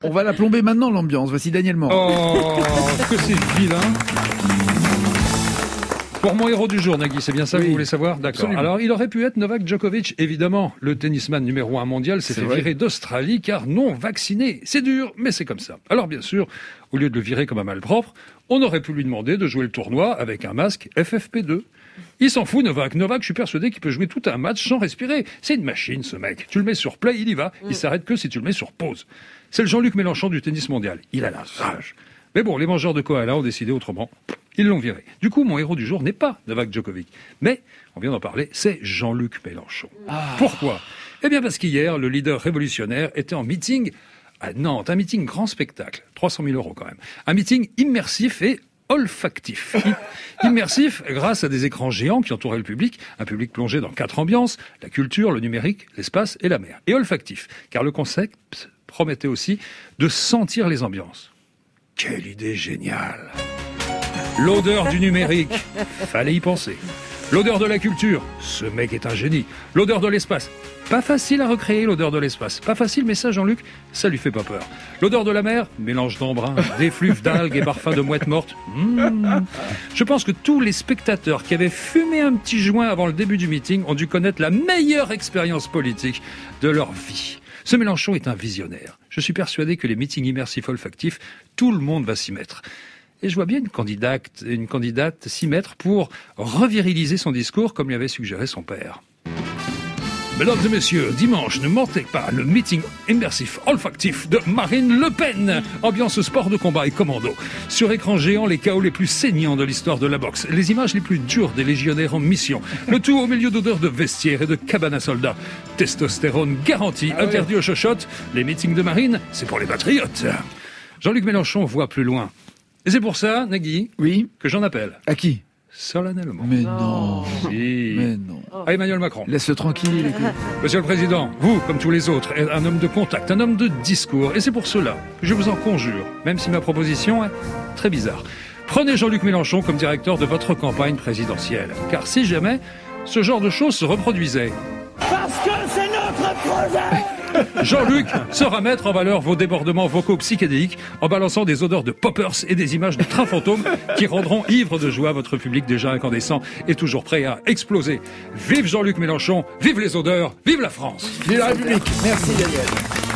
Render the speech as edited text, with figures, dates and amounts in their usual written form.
On va la plomber maintenant, l'ambiance. Voici Daniel Morin. Oh, que c'est vilain. Pour mon héros du jour, Nagui, c'est bien ça que vous voulez savoir? D'accord. Absolument. Alors, il aurait pu être Novak Djokovic, évidemment. Le tennisman numéro 1 mondial s'est fait virer d'Australie car non vacciné. C'est dur, mais c'est comme ça. Alors, bien sûr, au lieu de le virer comme un malpropre, on aurait pu lui demander de jouer le tournoi avec un masque FFP2. Il s'en fout, Novak. Novak, je suis persuadé qu'il peut jouer tout un match sans respirer. C'est une machine, ce mec. Tu le mets sur play, il y va. Il s'arrête que si tu le mets sur pause. C'est le Jean-Luc Mélenchon du tennis mondial. Il a la rage. Mais bon, les mangeurs de koala ont décidé autrement. Ils l'ont viré. Du coup, mon héros du jour n'est pas Novak Djokovic. Mais, on vient d'en parler, c'est Jean-Luc Mélenchon. Pourquoi ? Eh bien parce qu'hier, le leader révolutionnaire était en meeting à Nantes. Un meeting grand spectacle. 300 000 € quand même. Un meeting immersif et olfactif. Immersif grâce à des écrans géants qui entouraient le public, un public plongé dans 4 ambiances, la culture, le numérique, l'espace et la mer. Et olfactif, car le concept promettait aussi de sentir les ambiances. Quelle idée géniale! L'odeur du numérique, fallait y penser. L'odeur de la culture, ce mec est un génie. L'odeur de l'espace, pas facile à recréer l'odeur de l'espace. Pas facile, mais ça, Jean-Luc, ça lui fait pas peur. L'odeur de la mer, mélange d'embrun, d'effluves d'algues et parfum de mouettes mortes. Je pense que tous les spectateurs qui avaient fumé un petit joint avant le début du meeting ont dû connaître la meilleure expérience politique de leur vie. Ce Mélenchon est un visionnaire. Je suis persuadé que les meetings immersifs olfactifs, tout le monde va s'y mettre. Et je vois bien une candidate s'y mettre pour reviriliser son discours comme lui avait suggéré son père. Mesdames et messieurs, dimanche, ne manquez pas le meeting immersif olfactif de Marine Le Pen. Ambiance sport de combat et commando. Sur écran géant, les chaos les plus saignants de l'histoire de la boxe. Les images les plus dures des légionnaires en mission. Le tout au milieu d'odeurs de vestiaire et de cabane à soldats. Testostérone garantie, interdit aux chochottes. Les meetings de Marine, c'est pour les patriotes. Jean-Luc Mélenchon voit plus loin. Et c'est pour ça, Nagui, que j'en appelle. À qui ? Solennellement. Mais non. Si. Mais non. À Emmanuel Macron. Laisse-le tranquille. Monsieur le Président, vous, comme tous les autres, êtes un homme de contact, un homme de discours. Et c'est pour cela que je vous en conjure, même si ma proposition est très bizarre. Prenez Jean-Luc Mélenchon comme directeur de votre campagne présidentielle. Car si jamais ce genre de choses se reproduisait... Parce que c'est notre projet! Jean-Luc saura mettre en valeur vos débordements vocaux psychédéliques en balançant des odeurs de poppers et des images de trains fantômes qui rendront ivre de joie votre public déjà incandescent et toujours prêt à exploser. Vive Jean-Luc Mélenchon, vive les odeurs, vive la France! Vive la République! Merci Daniel.